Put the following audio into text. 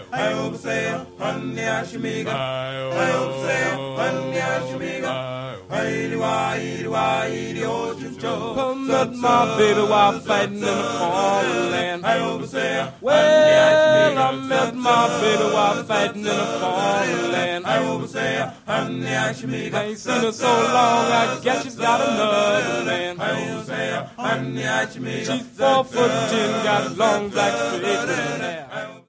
I hope say, honey, Ashimiga. I hope say, honey, Ashimiga. Met my baby while fighting in the foreign land. Well, I met my baby while fighting in the foreign land. I ain't seen her so long, I guess she's got another man. She's 4'10", got long black straight hair.